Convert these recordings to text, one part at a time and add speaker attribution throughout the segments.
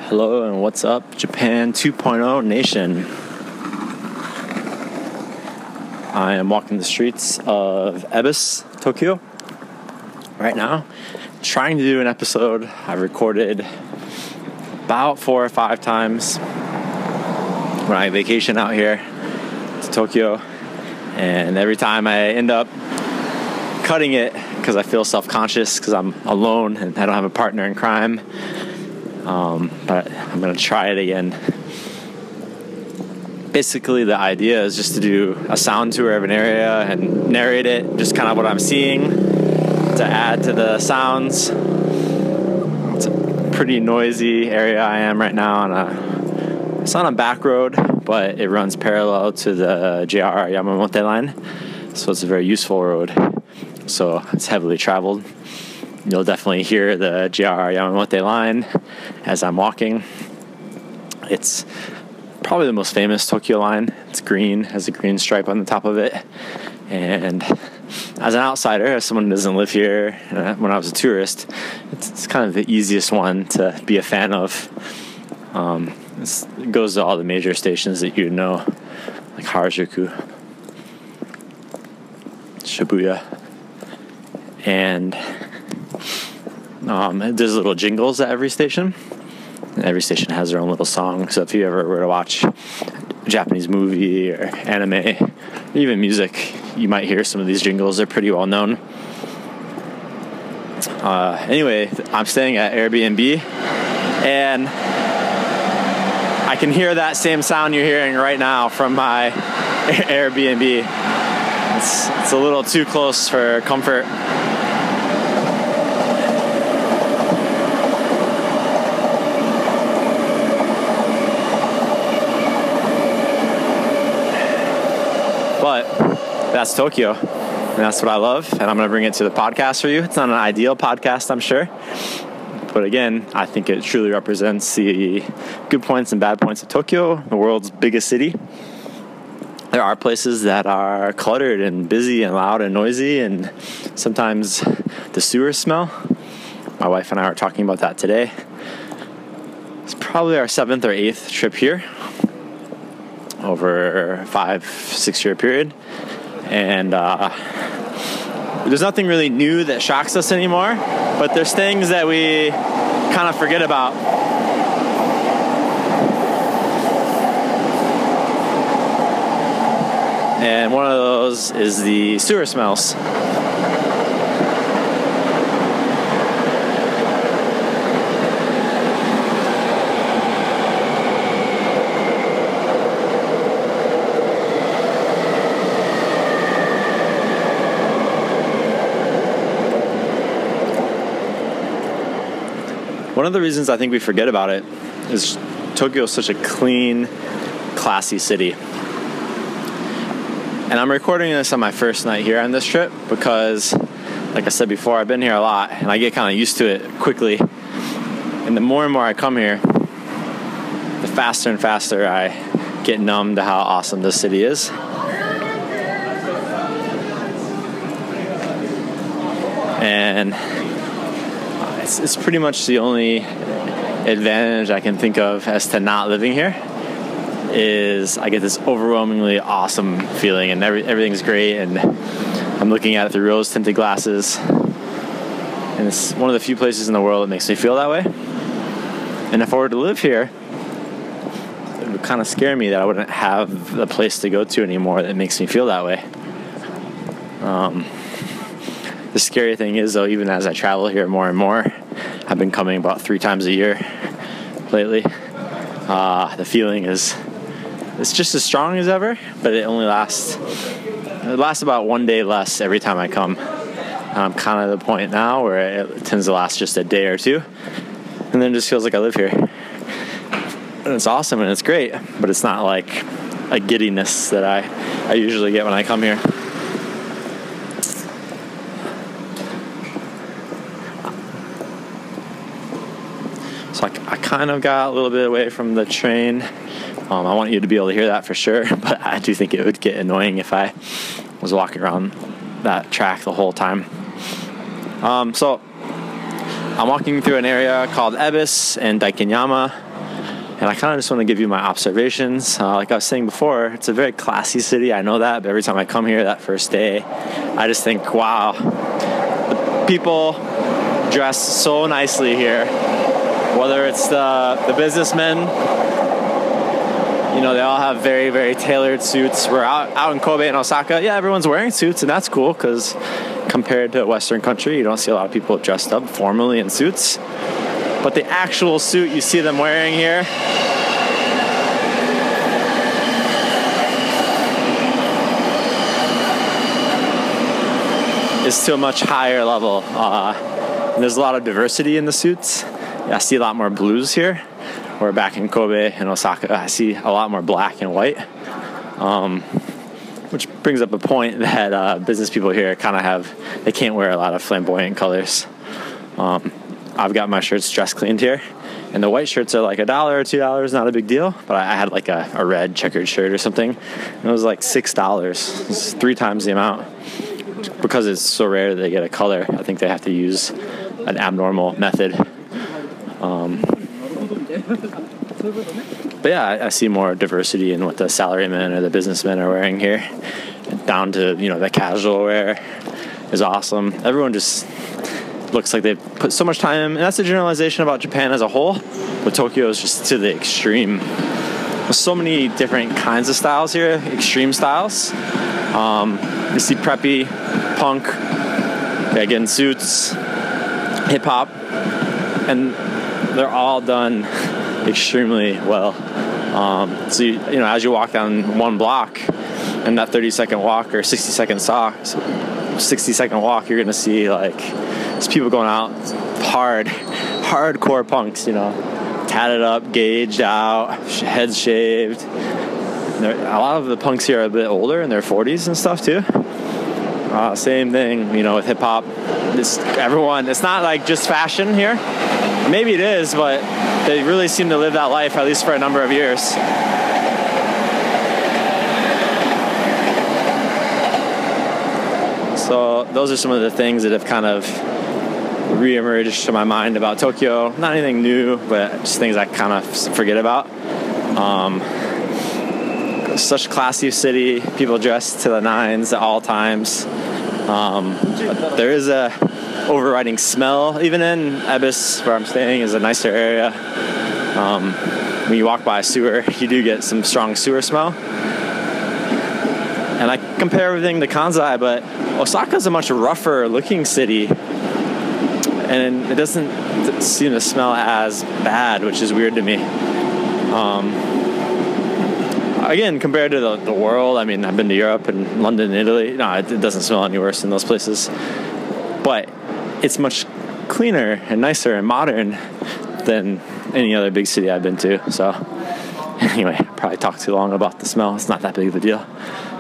Speaker 1: Hello and what's up, Japan 2.0 Nation. I am walking the streets of Ebis, Tokyo, right now, trying to do an episode I've recorded about 4 or 5 times when I vacation out here to Tokyo, and every time I end up cutting it because I feel self-conscious because I'm alone and I don't have a partner in crime. But I'm going to try it again. Basically, the idea is just to do a sound tour of an area and narrate it, just kind of what I'm seeing, to add to the sounds. It's a pretty noisy area I am right now. It's on a back road, but it runs parallel to the JR Yamamote line, so it's a very useful road. So it's heavily traveled. You'll definitely hear the JR Yamamote line as I'm walking. It's probably the most famous Tokyo line. It's green, has a green stripe on the top of it. And as an outsider, as someone who doesn't live here, when I was a tourist, it's kind of the easiest one to be a fan of. It goes to all the major stations that you know, like Harajuku, Shibuya, and there's little jingles at every station. Every station has their own little song. So if you ever were to watch a Japanese movie or anime, or even music, you might hear some of these jingles. They're pretty well known. Anyway, I'm staying at Airbnb, and I can hear that same sound you're hearing right now from my Airbnb. It's a little too close for comfort. But that's Tokyo, and that's what I love, and I'm going to bring it to the podcast for you. It's not an ideal podcast, I'm sure, but again, I think it truly represents the good points and bad points of Tokyo, the world's biggest city. There are places that are cluttered and busy and loud and noisy, and sometimes the sewers smell. My wife and I were talking about that today. It's probably our 7th or 8th trip here over a 5-6 year period, and there's nothing really new that shocks us anymore, but there's things that we kind of forget about. And one of those is the sewer smells. One of the reasons I think we forget about it is Tokyo is such a clean, classy city. And I'm recording this on my first night here on this trip because, like I said before, I've been here a lot and I get kind of used to it quickly. And the more and more I come here, the faster and faster I get numb to how awesome this city is. And it's pretty much the only advantage I can think of as to not living here is I get this overwhelmingly awesome feeling, and everything's great, and I'm looking at it through rose-tinted glasses, and it's one of the few places in the world that makes me feel that way. And if I were to live here, it would kind of scare me that I wouldn't have a place to go to anymore that makes me feel that way. The scary thing is, though, even as I travel here more and more, I've been coming about 3 times a year lately. The feeling is it's just as strong as ever, but it only lasts about 1 day less every time I come. I'm kind of at the point now where it tends to last just a day or 2, and then it just feels like I live here. And it's awesome and it's great, but it's not like a giddiness that I usually get when I come here. So I kind of got a little bit away from the train. I want you to be able to hear that for sure, but I do think it would get annoying if I was walking around that track the whole time. So I'm walking through an area called Ebis and Daikanyama. And I kind of just want to give you my observations. Like I was saying before, it's a very classy city. I know that, but every time I come here that first day, I just think, wow, the people dress so nicely here. Whether it's the businessmen, you know, they all have very, very tailored suits. We're out in Kobe and Osaka. Yeah, everyone's wearing suits, and that's cool because compared to a Western country, you don't see a lot of people dressed up formally in suits. But the actual suit you see them wearing here is to a much higher level. And there's a lot of diversity in the suits. I see a lot more blues here, where back in Kobe and Osaka, I see a lot more black and white. Which brings up a point that business people here kind of they can't wear a lot of flamboyant colors. I've got my shirts dress cleaned here, and the white shirts are like $1 or $2, not a big deal. But I had like a red checkered shirt or something, and it was like $6. It's 3 times the amount. Because it's so rare that they get a color, I think they have to use an abnormal method. But yeah, I see more diversity in what the salarymen or the businessmen are wearing here, down to, you know, the casual wear is awesome. Everyone just looks like they've put so much time, and that's a generalization about Japan as a whole, but Tokyo is just to the extreme. There's so many different kinds of styles here, extreme styles. You see preppy, punk, again, suits, hip-hop, and they're all done extremely well. So you know, as you walk down one block, and that 30-second walk or 60-second walk, you're gonna see like there's people going out hardcore punks, you know, tatted up, gauged out, heads shaved. A lot of the punks here are a bit older, in their 40s and stuff too. Same thing, you know, with hip hop. Everyone, it's not like just fashion here. Maybe it is, but they really seem to live that life, at least for a number of years. So those are some of the things that have kind of re-emerged to my mind about Tokyo. Not anything new, but just things I kind of forget about. Such a classy city, people dress to the nines at all times. But there is a overriding smell, even in Ebisu, where I'm staying, is a nicer area. When you walk by a sewer, you do get some strong sewer smell. And I compare everything to Kansai, but Osaka's a much rougher looking city, and it doesn't seem to smell as bad, which is weird to me. Again, compared to the world, I mean, I've been to Europe and London and Italy. No, it doesn't smell any worse in those places. But it's much cleaner and nicer and modern than any other big city I've been to. So anyway, I probably talked too long about the smell. It's not that big of a deal.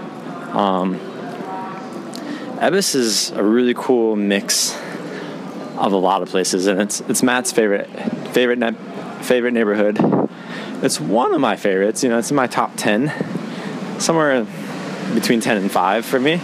Speaker 1: Ebisu is a really cool mix of a lot of places, and it's Matt's favorite neighborhood. It's one of my favorites. You know, it's in my top 10, somewhere between 10 and 5 for me.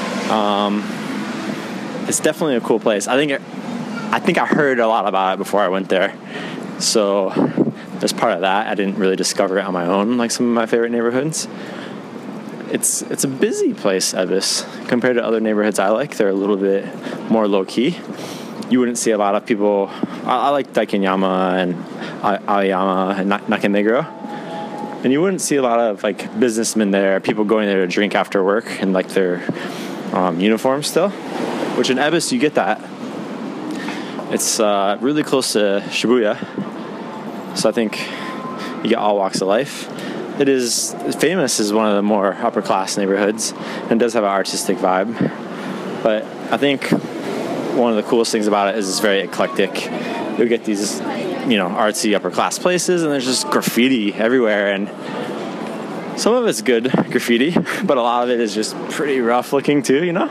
Speaker 1: It's definitely a cool place. I think I heard a lot about it before I went there, so there's part of that. I didn't really discover it on my own, like some of my favorite neighborhoods. It's a busy place, Ebisu, compared to other neighborhoods I like. They're a little bit more low key. You wouldn't see a lot of people. I like Daikinyama and Aoyama and Nakameguro, and you wouldn't see a lot of like businessmen there, people going there to drink after work in like their uniforms still, which in Ebisu you get that. It's really close to Shibuya, so I think you get all walks of life. It is famous as one of the more upper class neighborhoods and does have an artistic vibe, but I think one of the coolest things about it is it's very eclectic. You'll get these, you know, artsy upper class places, and there's just graffiti everywhere, and some of it's good graffiti, but a lot of it is just pretty rough looking too, you know.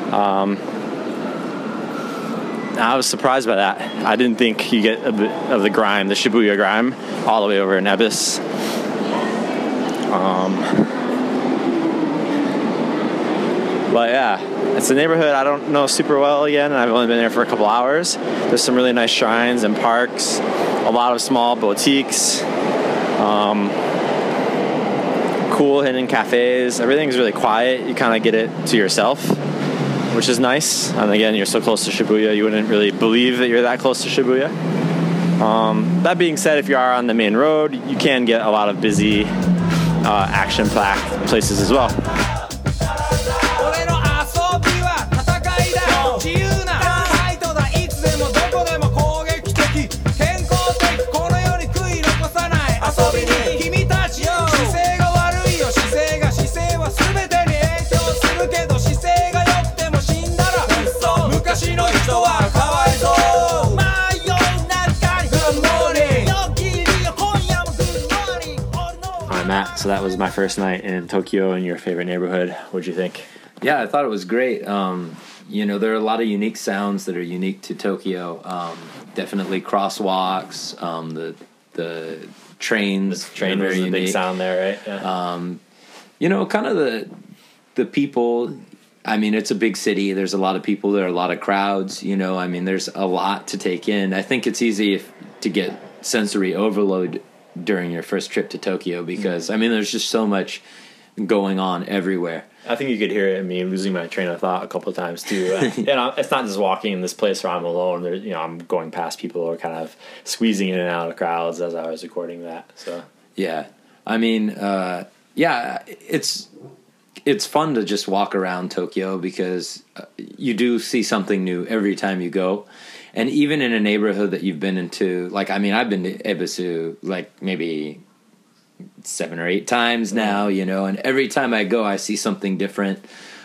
Speaker 1: I was surprised by that. I didn't think you get a bit of the grime, the Shibuya grime, all the way over in Ebisu. But yeah, it's a neighborhood I don't know super well again, and I've only been there for a couple hours. There's some really nice shrines and parks, a lot of small boutiques. Cool hidden cafes. Everything's really quiet. You kind of get it to yourself, which is nice. And again, you're so close to Shibuya, you wouldn't really believe that you're that close to Shibuya. That being said, if you are on the main road, you can get a lot of busy, action-packed places as well. Matt, so that was my first night in Tokyo in your favorite neighborhood. What'd you think?
Speaker 2: Yeah, I thought it was great. There are a lot of unique sounds that are unique to Tokyo. Definitely crosswalks, the trains.
Speaker 1: The train was a big sound there, right?
Speaker 2: Yeah. Kind of the people. I mean, it's a big city. There's a lot of people. There are a lot of crowds. There's a lot to take in. I think it's easy to get sensory overload during your first trip to Tokyo because, there's just so much going on everywhere.
Speaker 1: I think you could hear it in me losing my train of thought a couple of times, too. It's not just walking in this place where I'm alone. I'm going past people who are kind of squeezing in and out of crowds as I was recording that. So
Speaker 2: yeah. It's fun to just walk around Tokyo because you do see something new every time you go. And even in a neighborhood that you've been into, I've been to Ebisu maybe 7 or 8 times now, and every time I go, I see something different.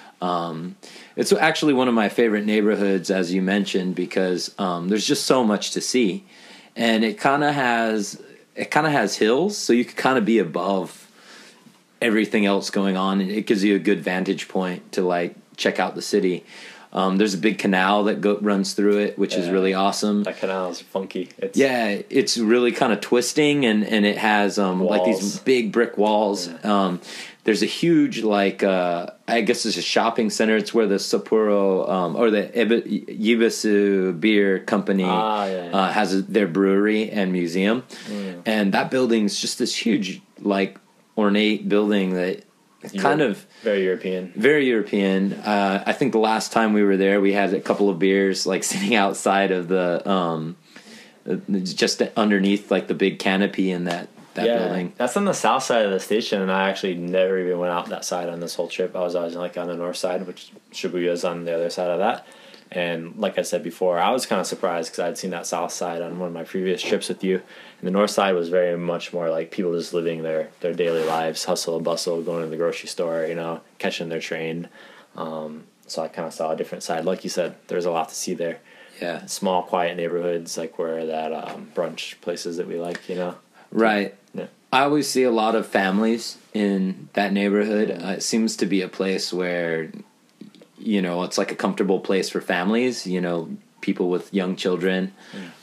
Speaker 2: It's actually one of my favorite neighborhoods, as you mentioned, because there's just so much to see, and it kind of has hills, so you can kind of be above everything else going on, and it gives you a good vantage point to check out the city. There's a big canal that runs through it, which is really awesome.
Speaker 1: That canal is funky.
Speaker 2: It's really kind of twisting, and it has these big brick walls.
Speaker 1: Yeah.
Speaker 2: There's a huge I guess it's a shopping center. It's where the Sapporo or the Yebisu Beer Company has their brewery and museum, and that building's just this huge ornate building that. Kind of
Speaker 1: very European.
Speaker 2: Very European. I think the last time we were there, we had a couple of beers sitting outside of the just underneath the big canopy in that building.
Speaker 1: That's on the south side of the station, and I actually never even went out that side on this whole trip. I was always on the north side, which Shibuya's on the other side of that. And like I said before, I was kind of surprised because I'd seen that south side on one of my previous trips with you. And the north side was very much more like people just living their daily lives, hustle and bustle, going to the grocery store, catching their train. So I kind of saw a different side. Like you said, there's a lot to see there.
Speaker 2: Yeah.
Speaker 1: Small, quiet neighborhoods where that brunch places that we like,
Speaker 2: Right.
Speaker 1: Yeah.
Speaker 2: I always see a lot of families in that neighborhood. It seems to be a place where... it's a comfortable place for families, people with young children.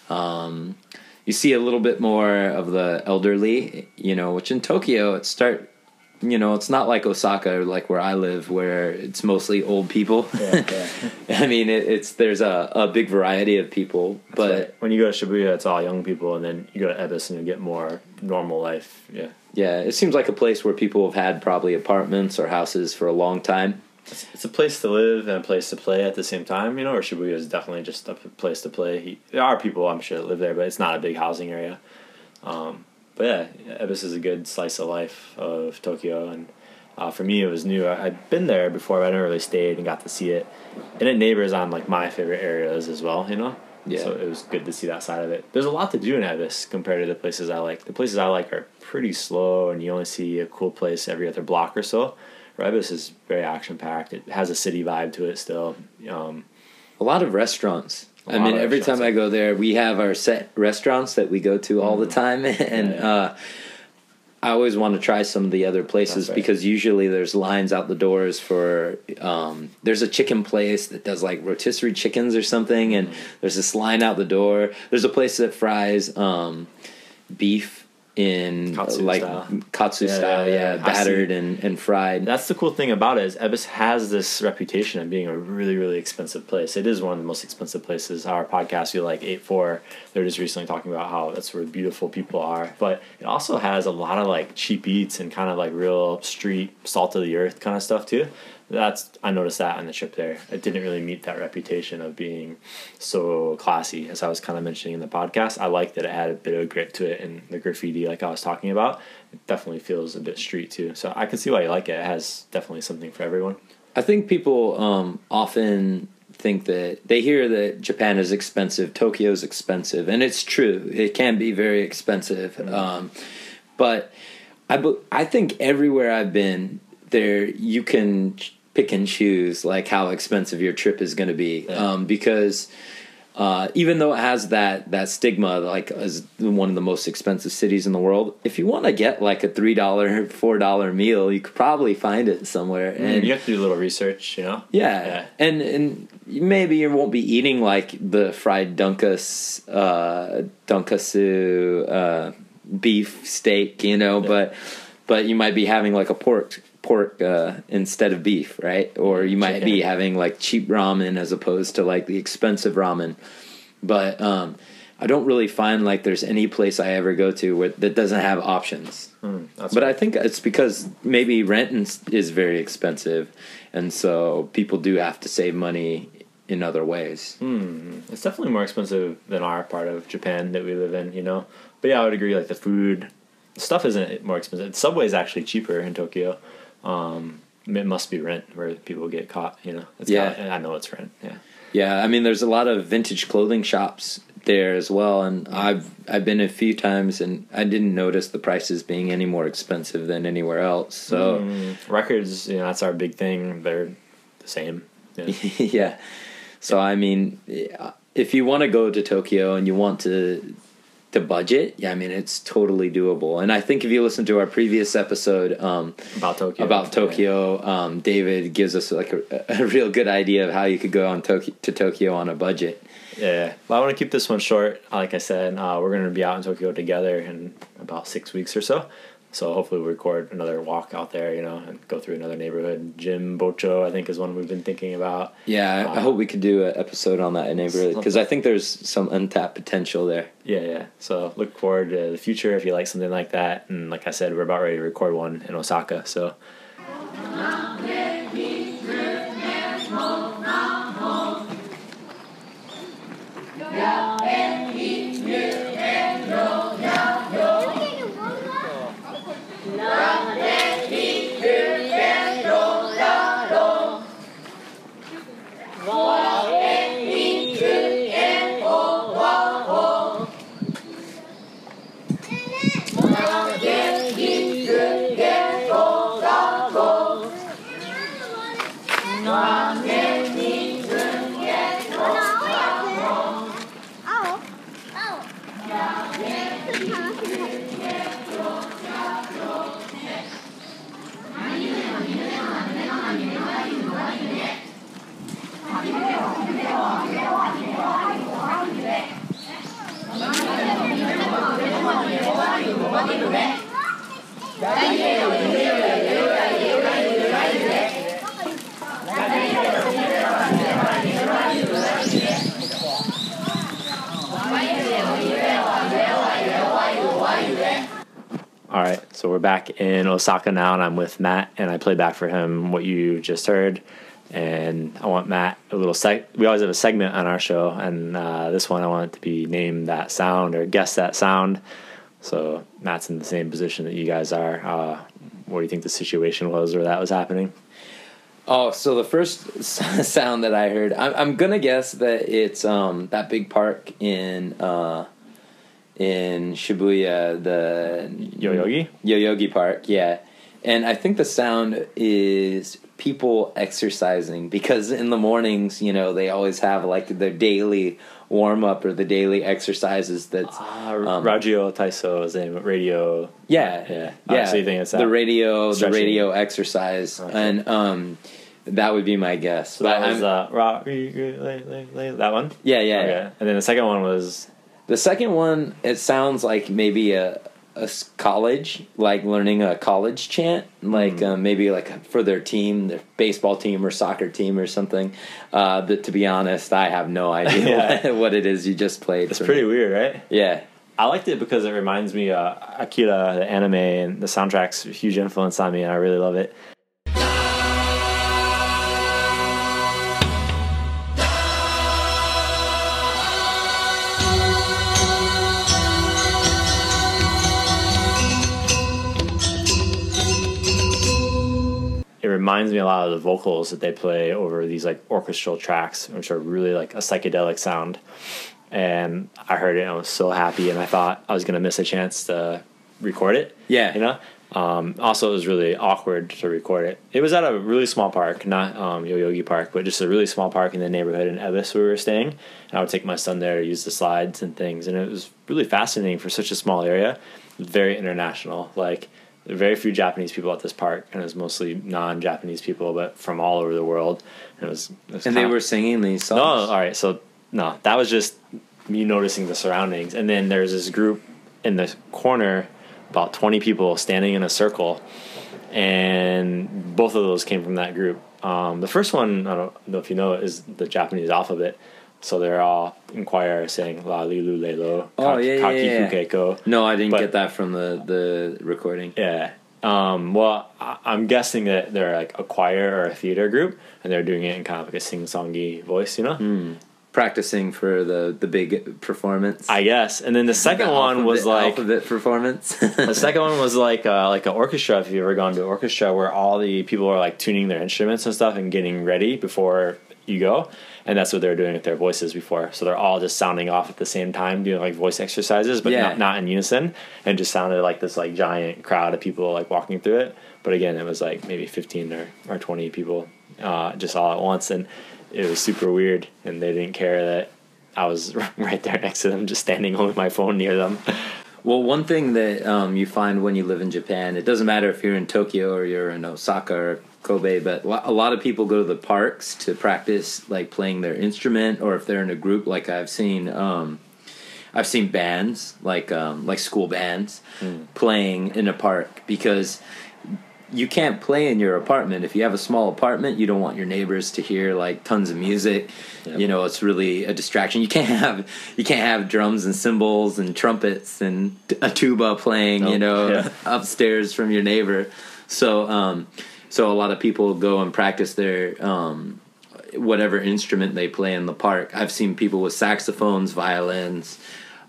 Speaker 2: You see a little bit more of the elderly, which in Tokyo, it's not like Osaka, where I live, where it's mostly old people.
Speaker 1: Yeah.
Speaker 2: There's a big variety of people. But
Speaker 1: right. When you go to Shibuya, it's all young people, and then you go to Ebisu and you get more normal life. Yeah.
Speaker 2: Yeah, it seems like a place where people have had probably apartments or houses for a long time.
Speaker 1: It's a place to live and a place to play at the same time, or Shibuya is definitely just a place to play. There are people, I'm sure, that live there, but it's not a big housing area. But yeah, Ebisu is a good slice of life of Tokyo, and for me, it was new. I'd been there before, but I never really stayed and got to see it. And it neighbors on my favorite areas as well,
Speaker 2: Yeah.
Speaker 1: So it was good to see that side of it. There's a lot to do in Ebisu compared to the places I like. The places I like are pretty slow, and you only see a cool place every other block or so. Ebisu is very action-packed. It has a city vibe to it still.
Speaker 2: A lot of restaurants. Every time I go there, we have our set restaurants that we go to all the time. And I always want to try some of the other places because usually there's lines out the doors for... there's a chicken place that does rotisserie chickens or something, and there's this line out the door. There's a place that fries beef in
Speaker 1: Katsu
Speaker 2: like
Speaker 1: style.
Speaker 2: katsu
Speaker 1: Yeah,
Speaker 2: style,
Speaker 1: yeah.
Speaker 2: battered and fried.
Speaker 1: That's the cool thing about it is Ebbs has this reputation of being a really, really expensive place. It is one of the most expensive places. Our podcast, we like 8-4, they're just recently talking about how that's where beautiful people are. But it also has a lot of like cheap eats and kind of like real street, salt of the earth kind of stuff too. I noticed that on the trip there. It didn't really meet that reputation of being so classy, as I was kind of mentioning in the podcast. I liked that it had a bit of grit to it, and the graffiti, like I was talking about, it definitely feels a bit street too. So I can see why you like it. It has definitely something for everyone.
Speaker 2: I think people often think that they hear that Japan is expensive, Tokyo is expensive, and it's true. It can be very expensive. But I think everywhere I've been, there you can pick and choose like how expensive your trip is going to be, because even though it has that stigma like as one of the most expensive cities in the world, if you want to get like a $3 $4 meal, you could probably find it somewhere. And
Speaker 1: you have to do a little research, you know.
Speaker 2: Yeah. And maybe you won't be eating like the fried donkasu beef steak, you know, but you might be having like a pork instead of beef, right? Or you might be having like cheap ramen as opposed to like the expensive ramen. But I don't really find like there's any place I ever go to that doesn't have options. But I think it's because maybe rent is very expensive, and so people do have to save money in other ways.
Speaker 1: It's definitely more expensive than our part of Japan that we live in, you know. But yeah, I would agree. Like the food stuff isn't more expensive. Subway is actually cheaper in Tokyo. It must be rent where people get caught, you know. I know it's rent.
Speaker 2: Yeah. I mean, there's a lot of vintage clothing shops there as well, and I've been a few times, and I didn't notice the prices being any more expensive than anywhere else. So
Speaker 1: records, you know, that's our big thing. They're the same.
Speaker 2: Yeah. So I mean, if you want to go to Tokyo and you want to budget, I mean, it's totally doable. And I think if you listen to our previous episode about Tokyo, David gives us like a real good idea of how you could go to Tokyo on a budget.
Speaker 1: Yeah. Well, I want to keep this one short. Like I said, we're going to be out in Tokyo together in about 6 weeks or so. So hopefully we'll record another walk out there, you know, and go through another neighborhood. Jimbocho, I think, is one we've been thinking about.
Speaker 2: Yeah, I hope we could do an episode on that neighborhood, because I think there's some untapped potential there.
Speaker 1: Yeah. So look forward to the future if you like something like that. And like I said, we're about ready to record one in Osaka. So. All right, so we're back in Osaka now, and I'm with Matt, and I played back for him what you just heard. And I want Matt a little we always have a segment on our show, and this one I want it to be name that sound or guess that sound. So Matt's in the same position that you guys are. What do you think the situation was where that was happening?
Speaker 2: Oh, so the first sound that I heard, I'm gonna guess that it's that big park in Shibuya, the Yoyogi Park, yeah. And I think the sound is people exercising, because in the mornings, you know, they always have like their daily warm up or the daily exercises. That's
Speaker 1: Radio Taiso is the radio.
Speaker 2: Yeah.
Speaker 1: So you think it's that?
Speaker 2: The radio exercise, okay. And that would be my guess.
Speaker 1: So that was that one.
Speaker 2: Yeah.
Speaker 1: Okay. And then the second one was.
Speaker 2: The second one, it sounds like maybe a college, like learning a college chant, like maybe like for their team, their baseball team or soccer team or something. But to be honest, I have no idea what it is you just played.
Speaker 1: It's pretty weird, right?
Speaker 2: Yeah.
Speaker 1: I liked it because it reminds me of Akira, the anime, and the soundtrack's a huge influence on me, and I really love it. It reminds me a lot of the vocals that they play over these like orchestral tracks, which are really like a psychedelic sound. And I heard it and I was so happy, and I thought I was going to miss a chance to record it.
Speaker 2: Yeah.
Speaker 1: You know? Also, it was really awkward to record it. It was at a really small park, not Yoyogi Park, but just a really small park in the neighborhood in Ebisu where we were staying. And I would take my son there to use the slides and things. And it was really fascinating for such a small area. Very international. Like, there are very few Japanese people at this park, and it was mostly non-Japanese people, but from all over the world. And it was
Speaker 2: and they were singing these songs?
Speaker 1: No, all right, so no, that was just me noticing the surroundings. And then there's this group in the corner, about 20 people standing in a circle, and both of those came from that group. The first one, I don't know if you know, is the Japanese alphabet. So they're all in choir saying La Lilu Lelo, Kaki Fukeko.
Speaker 2: No, I didn't get that from the recording.
Speaker 1: Yeah. Well, I'm guessing that they're like a choir or a theater group, and they're doing it in kind of like a sing-songy voice, you know?
Speaker 2: Practicing for the big performance,
Speaker 1: I guess. And then the second one was like
Speaker 2: alphabet performance.
Speaker 1: The second one was like an orchestra. If you've ever gone to an orchestra, where all the people are like tuning their instruments and stuff and getting ready before you go, and that's what they were doing with their voices before. So they're all just sounding off at the same time, doing like voice exercises, but not in unison, and just sounded like this like giant crowd of people like walking through it. But again, it was like maybe 15 or 20 people just all at once, and it was super weird, and they didn't care that I was right there next to them, just standing with my phone near them.
Speaker 2: Well, one thing that you find when you live in Japan, it doesn't matter if you're in Tokyo or you're in Osaka or Kobe, but a lot of people go to the parks to practice like playing their instrument, or if they're in a group. Like I've seen bands like school bands playing in a park, because you can't play in your apartment. If you have a small apartment, you don't want your neighbors to hear like tons of music. Yep. You know, it's really a distraction. You can't have drums and cymbals and trumpets and a tuba playing, upstairs from your neighbor. So a lot of people go and practice their whatever instrument they play in the park. I've seen people with saxophones, violins,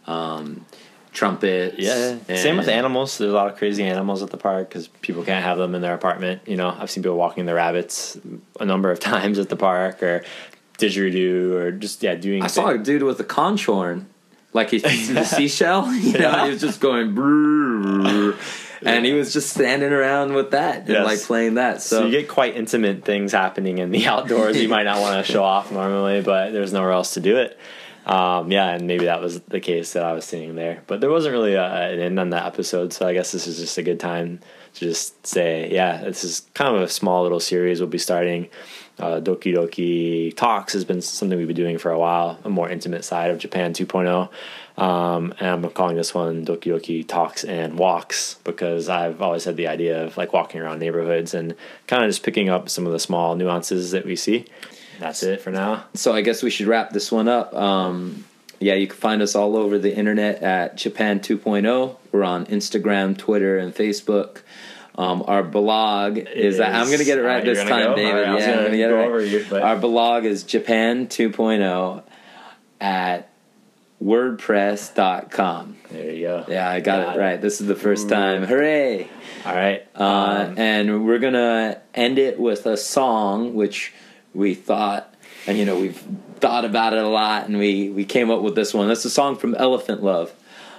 Speaker 2: trumpets.
Speaker 1: Yeah, same with animals. There's a lot of crazy animals at the park because people can't have them in their apartment. You know, I've seen people walking their rabbits a number of times at the park, or didgeridoo, or just doing.
Speaker 2: I saw a dude with a conch horn, like he's the seashell. You know, he was just going brrr, and he was just standing around with that and like playing that. So
Speaker 1: you get quite intimate things happening in the outdoors. You might not want to show off normally, but there's nowhere else to do it. And maybe that was the case that I was seeing there. But there wasn't really an end on that episode, so I guess this is just a good time to just say, this is kind of a small little series we'll be starting. Doki Doki Talks has been something we've been doing for a while, a more intimate side of Japan 2.0. And I'm calling this one Doki Doki Talks and Walks, because I've always had the idea of like walking around neighborhoods and kind of just picking up some of the small nuances that we see. That's it for now.
Speaker 2: So I guess we should wrap this one up. You can find us all over the internet at Japan 2.0. We're on Instagram, Twitter, and Facebook. Our blog is I'm going to get it right this time, David.
Speaker 1: I'm going to get it right.
Speaker 2: Our blog is Japan 2.0 at WordPress.com.
Speaker 1: There you go.
Speaker 2: Yeah, I got it right. This is the first time. Hooray!
Speaker 1: All right.
Speaker 2: And we're going to end it with a song, which we thought, and we've thought about it a lot, and we came up with this one. That's a song from Elephant Love.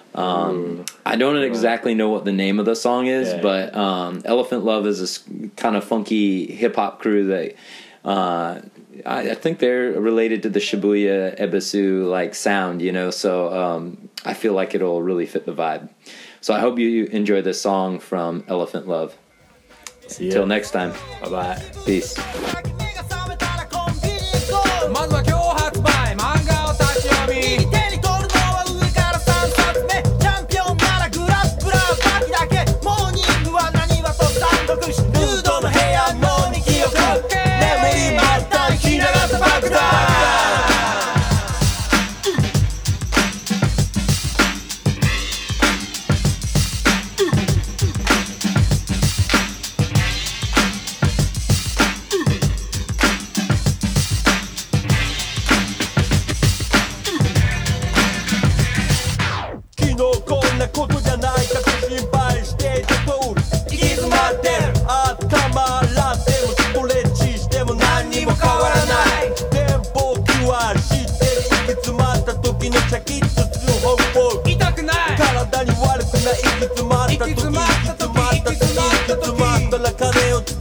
Speaker 2: I don't exactly know what the name of the song is, but Elephant Love is this kind of funky hip-hop crew that I think they're related to the Shibuya Ebisu like sound, so I feel like it'll really fit the vibe. So I hope you enjoy this song from Elephant Love.
Speaker 1: See ya.
Speaker 2: Till next time.
Speaker 1: Bye-bye.
Speaker 2: Peace.
Speaker 3: まずは今日発売漫画を立ち読み手に取るのは上から3冊目チャンピオンならグラップラー
Speaker 4: のこんなことじゃないかと心配していた通り行き詰まってる頭洗ってもストレッチしても何にも変わらない電報9割知ってる行き詰まった時のシャキッとする方法
Speaker 3: 痛くない
Speaker 4: 体に悪くない行き詰まった時行き詰まった時行き詰まったら金を使